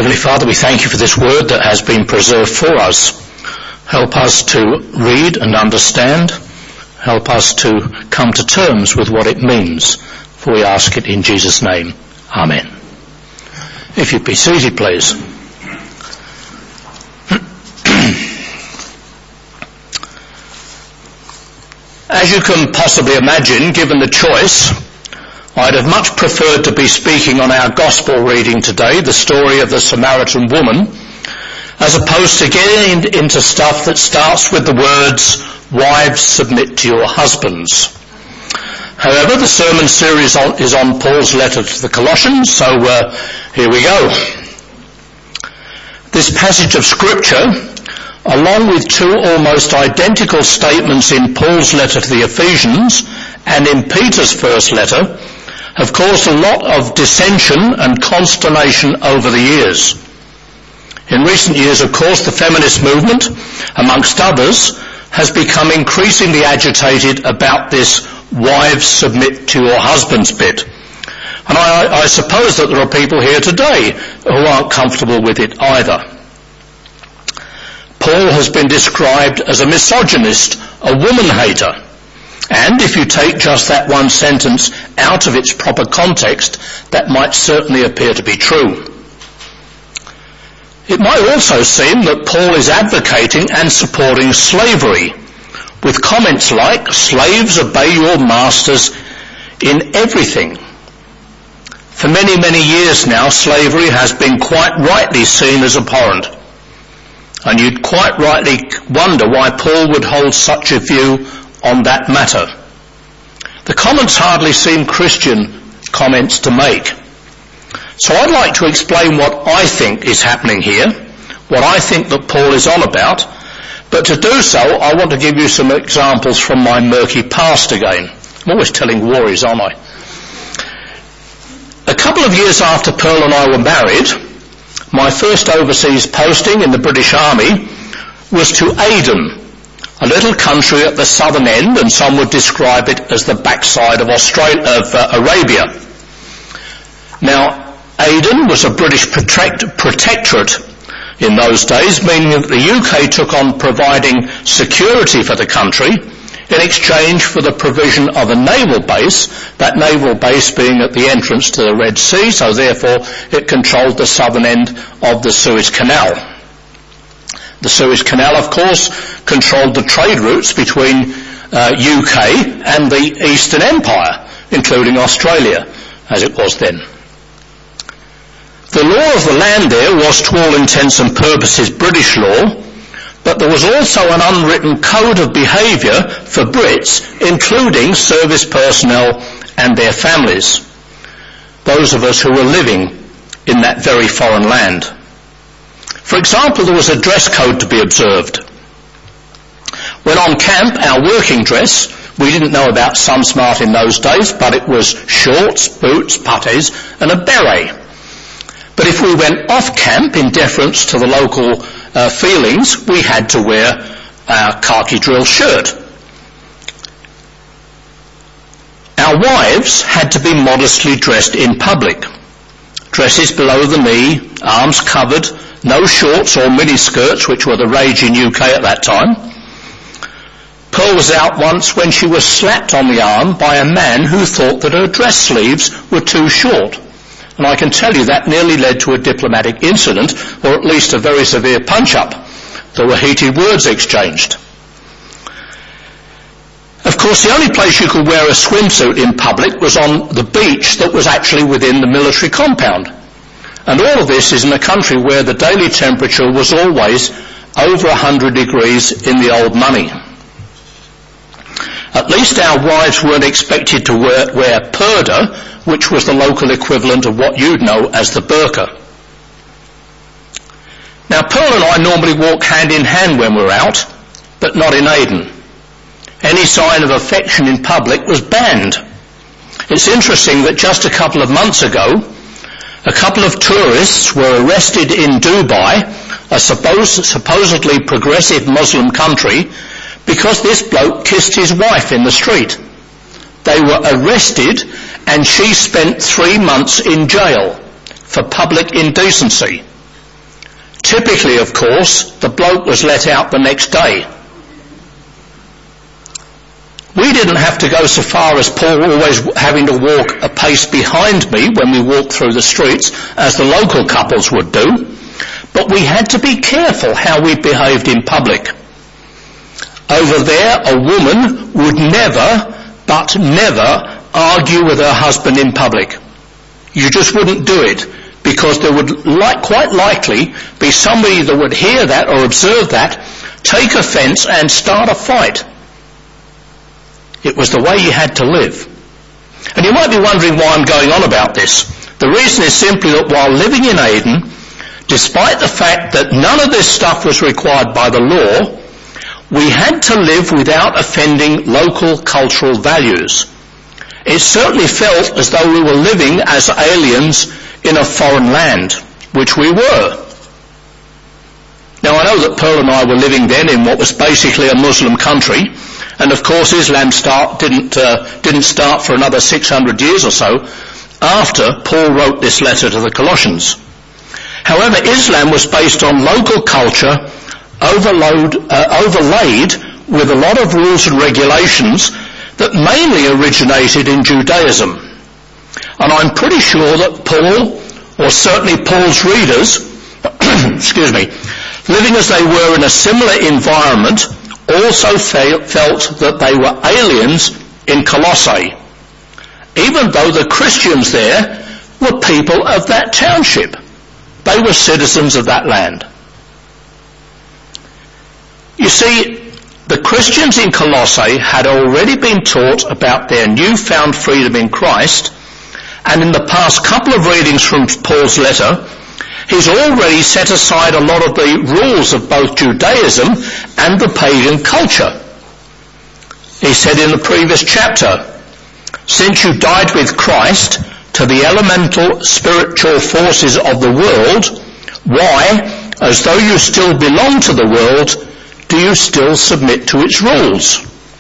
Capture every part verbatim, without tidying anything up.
Heavenly Father, we thank you for this word that has been preserved for us. Help us to read and understand. Help us to come to terms with what it means. For we ask it in Jesus' name. Amen. If you'd be seated, please. As you can possibly imagine, given the choice, I'd have much preferred to be speaking on our gospel reading today, the story of the Samaritan woman, as opposed to getting into stuff that starts with the words, "Wives, submit to your husbands." However, the sermon series is on Paul's letter to the Colossians, so uh, here we go. This passage of Scripture, along with two almost identical statements in Paul's letter to the Ephesians and in Peter's first letter, have caused a lot of dissension and consternation over the years. In recent years, of course, the feminist movement, amongst others, has become increasingly agitated about this "wives submit to your husbands" bit. And I, I suppose that there are people here today who aren't comfortable with it either. Paul has been described as a misogynist, a woman-hater. And if you take just that one sentence out of its proper context, that might certainly appear to be true. It might also seem that Paul is advocating and supporting slavery, with comments like, "Slaves, obey your masters in everything." For many, many years now, slavery has been quite rightly seen as abhorrent. And you'd quite rightly wonder why Paul would hold such a view on that matter. The comments hardly seem Christian comments to make. So I'd like to explain what I think is happening here, what I think that Paul is on about, but to do so I want to give you some examples from my murky past again. I'm always telling worries, aren't I? A couple of years after Pearl and I were married, my first overseas posting in the British Army was to Aden, a little country at the southern end, and some would describe it as the backside of Australia, of uh, Arabia. Now, Aden was a British protect, protectorate in those days, meaning that the U K took on providing security for the country in exchange for the provision of a naval base, that naval base being at the entrance to the Red Sea, so therefore it controlled the southern end of the Suez Canal. The Suez Canal, of course, controlled the trade routes between uh, U K and the Eastern Empire, including Australia, as it was then. The law of the land there was, to all intents and purposes, British law, but there was also an unwritten code of behaviour for Brits, including service personnel and their families, those of us who were living in that very foreign land. For example, there was a dress code to be observed. When on camp, our working dress, we didn't know about Sun Smart in those days, but it was shorts, boots, puttees and a beret. But if we went off camp in deference to the local uh, feelings, we had to wear our khaki drill shirt. Our wives had to be modestly dressed in public. Dresses below the knee, arms covered, no shorts or miniskirts, which were the rage in U K at that time. Pearl was out once when she was slapped on the arm by a man who thought that her dress sleeves were too short. And I can tell you that nearly led to a diplomatic incident, or at least a very severe punch-up. There were heated words exchanged. Of course, the only place you could wear a swimsuit in public was on the beach that was actually within the military compound. And all of this is in a country where the daily temperature was always over one hundred degrees in the old money. At least our wives weren't expected to wear, wear purdah, which was the local equivalent of what you'd know as the burqa. Now, Pearl and I normally walk hand in hand when we're out, but not in Aden. Any sign of affection in public was banned. It's interesting that just a couple of months ago, a couple of tourists were arrested in Dubai, a suppos- supposedly progressive Muslim country, because this bloke kissed his wife in the street. They were arrested and she spent three months in jail for public indecency. Typically, of course, the bloke was let out the next day. We didn't have to go so far as Paul always having to walk a pace behind me when we walked through the streets, as the local couples would do, but we had to be careful how we behaved in public. Over there, a woman would never, but never, argue with her husband in public. You just wouldn't do it, because there would like, quite likely be somebody that would hear that or observe that, take offence and start a fight. It was the way you had to live. And you might be wondering why I'm going on about this. The reason is simply that while living in Aden, despite the fact that none of this stuff was required by the law, we had to live without offending local cultural values. It certainly felt as though we were living as aliens in a foreign land, which we were. Now, I know that Pearl and I were living then in what was basically a Muslim country, and of course Islam start, didn't, uh, didn't start for another six hundred years or so after Paul wrote this letter to the Colossians. However, Islam was based on local culture overload, uh, overlaid with a lot of rules and regulations that mainly originated in Judaism. And I'm pretty sure that Paul, or certainly Paul's readers, excuse me, living as they were in a similar environment, also felt that they were aliens in Colossae, even though the Christians there were people of that township. They were citizens of that land. You see, the Christians in Colossae had already been taught about their newfound freedom in Christ, and in the past couple of readings from Paul's letter, he's already set aside a lot of the rules of both Judaism and the pagan culture. He said in the previous chapter, "Since you died with Christ to the elemental spiritual forces of the world, why, as though you still belong to the world, do you still submit to its rules?"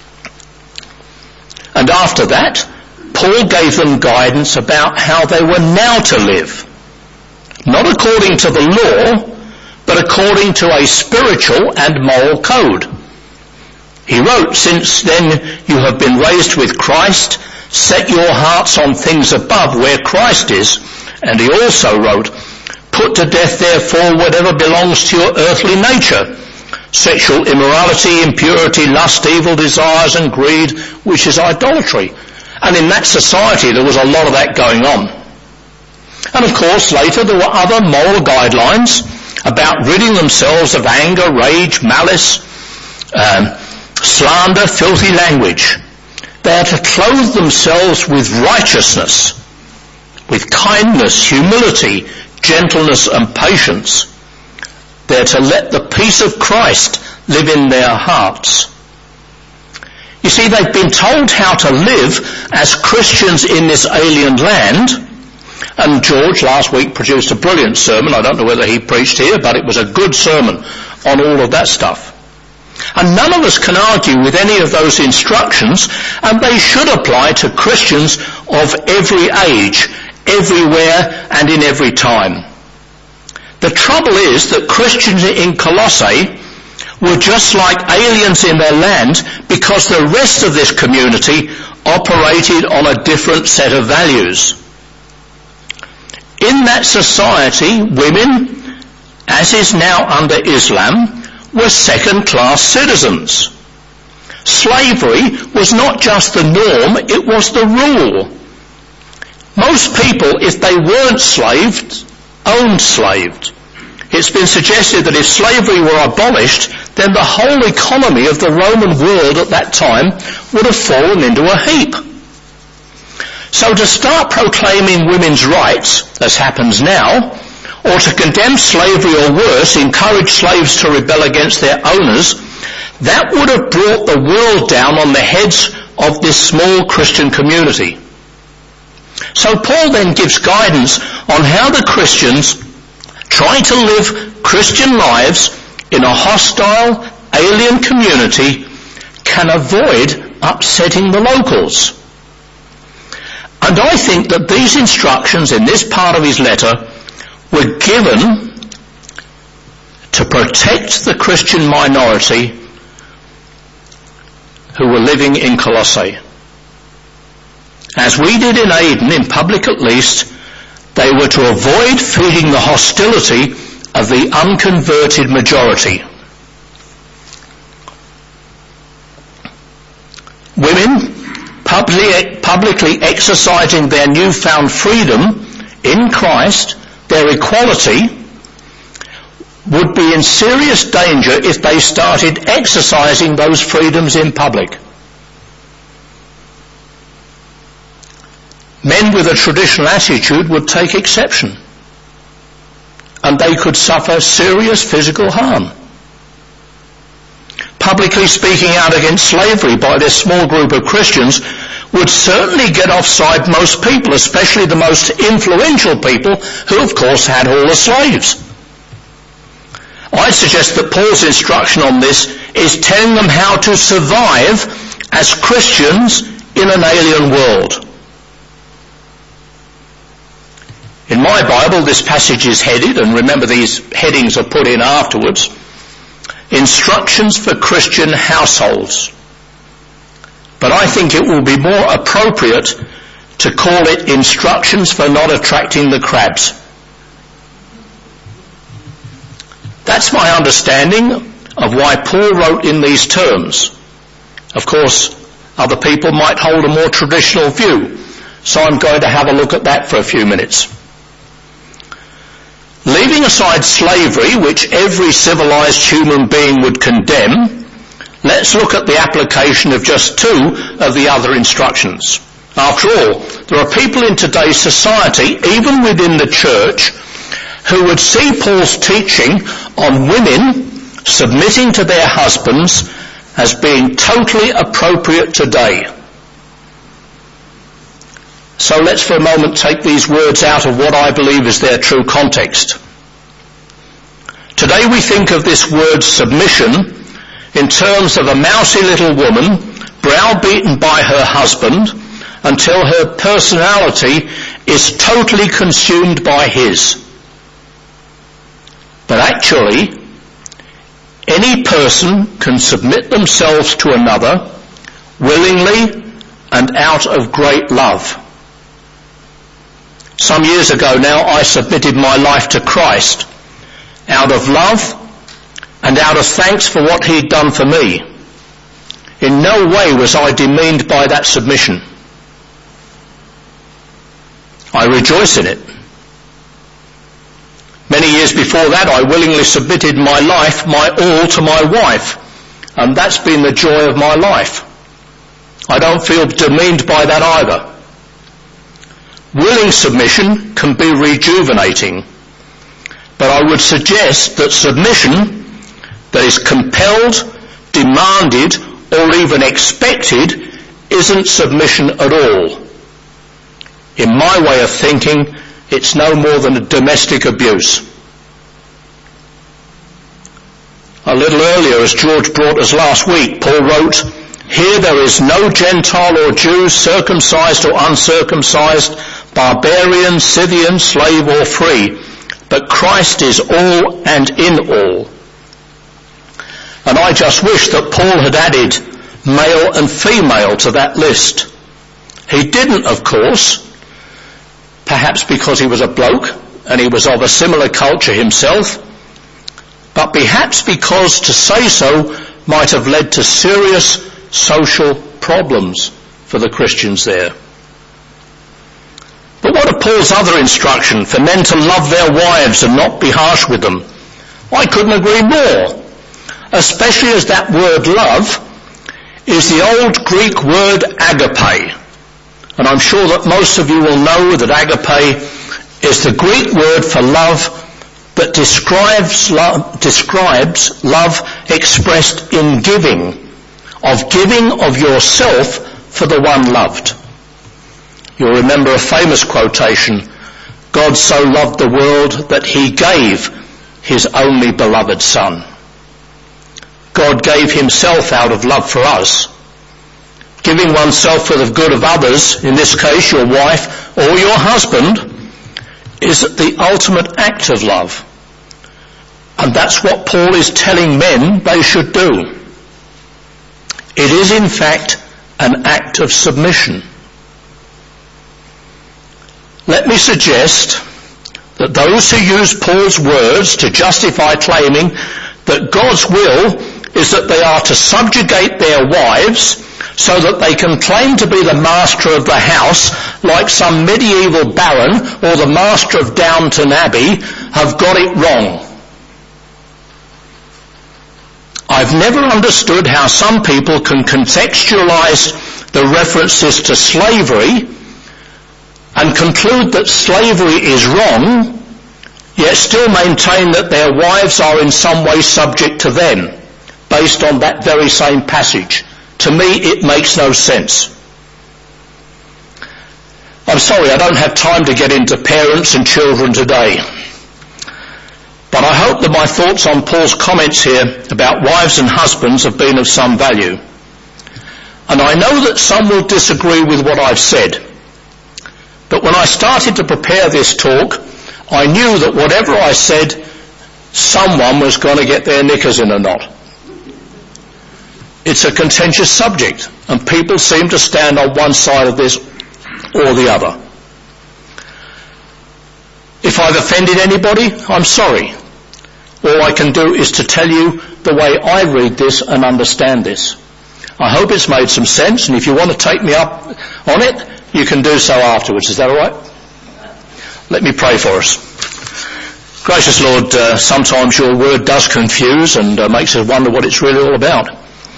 And after that, Paul gave them guidance about how they were now to live. Not according to the law, but according to a spiritual and moral code. He wrote, "Since then you have been raised with Christ, set your hearts on things above where Christ is." And he also wrote, "Put to death therefore whatever belongs to your earthly nature, sexual immorality, impurity, lust, evil desires and greed, which is idolatry." And in that society there was a lot of that going on. And of course later there were other moral guidelines about ridding themselves of anger, rage, malice, um, slander, filthy language. They are to clothe themselves with righteousness, with kindness, humility, gentleness and patience. They are to let the peace of Christ live in their hearts. You see, they've been told how to live as Christians in this alien land. And George last week produced a brilliant sermon. I don't know whether he preached here, but it was a good sermon on all of that stuff. And none of us can argue with any of those instructions, and they should apply to Christians of every age, everywhere and in every time. The trouble is that Christians in Colossae were just like aliens in their land because the rest of this community operated on a different set of values. In that society, women, as is now under Islam, were second-class citizens. Slavery was not just the norm, it was the rule. Most people, if they weren't slaved, owned slaves. It's been suggested that if slavery were abolished, then the whole economy of the Roman world at that time would have fallen into a heap. So to start proclaiming women's rights, as happens now, or to condemn slavery or worse, encourage slaves to rebel against their owners, that would have brought the world down on the heads of this small Christian community. So Paul then gives guidance on how the Christians trying to live Christian lives in a hostile, alien community can avoid upsetting the locals. And I think that these instructions in this part of his letter were given protect the Christian minority who were living in Colossae. As we did in Aden, in public at least, they were to avoid feeding the hostility of the unconverted majority. Women publicly, publicly exercising their newfound freedom in Christ, their equality, would be in serious danger if they started exercising those freedoms in public. Men with a traditional attitude would take exception, and they could suffer serious physical harm. Publicly speaking out against slavery by this small group of Christians would certainly get offside most people, especially the most influential people who, of course, had all the slaves. I suggest that Paul's instruction on this is telling them how to survive as Christians in an alien world. In my Bible, this passage is headed, and remember these headings are put in afterwards, Instructions for Christian Households. But I think it will be more appropriate to call it Instructions for Not Attracting the Crabs. That's my understanding of why Paul wrote in these terms. Of course, other people might hold a more traditional view, so I'm going to have a look at that for a few minutes. Leaving aside slavery, which every civilized human being would condemn, let's look at the application of just two of the other instructions. After all, there are people in today's society, even within the church, who would see Paul's teaching on women submitting to their husbands as being totally appropriate today. So let's for a moment take these words out of what I believe is their true context. Today we think of this word submission in terms of a mousy little woman browbeaten by her husband until her personality is totally consumed by his. But actually, any person can submit themselves to another willingly and out of great love. Some years ago now, I submitted my life to Christ out of love and out of thanks for what he'd done for me. In no way was I demeaned by that submission. I rejoice in it. Many years before that, I willingly submitted my life, my all, to my wife, and that's been the joy of my life. I don't feel demeaned by that either. Willing submission can be rejuvenating, but I would suggest that submission that is compelled, demanded, or even expected isn't submission at all. In my way of thinking, it's no more than a domestic abuse. A little earlier, as George brought us last week, Paul wrote, "Here there is no Gentile or Jew, circumcised or uncircumcised, barbarian, Scythian, slave or free, but Christ is all and in all." And I just wish that Paul had added male and female to that list. He didn't, of course, perhaps because he was a bloke and he was of a similar culture himself, but perhaps because to say so might have led to serious social problems for the Christians there. But what of Paul's other instruction for men to love their wives and not be harsh with them? I couldn't agree more, especially as that word love is the old Greek word agape. And I'm sure that most of you will know that agape is the Greek word for love that describes love, describes love expressed in giving, of giving of yourself for the one loved. You'll remember a famous quotation, "God so loved the world that he gave his only beloved Son." God gave himself out of love for us. Giving oneself for the good of others, in this case your wife or your husband, is the ultimate act of love. And And that's what Paul is telling men they should do. It is in fact an act of submission. Let me suggest that those who use Paul's words to justify claiming that God's will is that they are to subjugate their wives so that they can claim to be the master of the house like some medieval baron or the master of Downton Abbey have got it wrong. I've never understood how some people can contextualize the references to slavery and conclude that slavery is wrong, yet still maintain that their wives are in some way subject to them, based on that very same passage. To me, it makes no sense. I'm sorry, I don't have time to get into parents and children today. But I hope that my thoughts on Paul's comments here about wives and husbands have been of some value. And I know that some will disagree with what I've said. But when I started to prepare this talk, I knew that whatever I said, someone was going to get their knickers in a knot. It's a contentious subject, and people seem to stand on one side of this or the other. If I've offended anybody, I'm sorry. All I can do is to tell you the way I read this and understand this. I hope it's made some sense, and if you want to take me up on it, you can do so afterwards. Is that all right? Let me pray for us. Gracious Lord, uh, sometimes your word does confuse and uh, makes us wonder what it's really all about.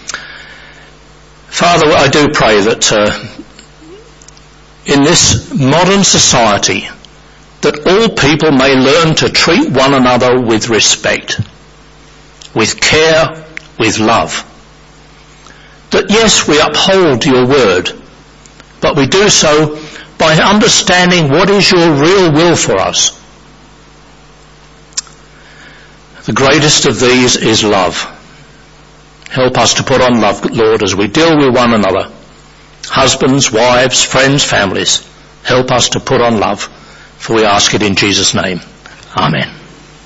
Father, I do pray that uh, in this modern society, that all people may learn to treat one another with respect, with care, with love. That yes, we uphold your word, but we do so by understanding what is your real will for us. The greatest of these is love. Help us to put on love, Lord, as we deal with one another. Husbands, wives, friends, families. Help us to put on love, for we ask it in Jesus' name. Amen.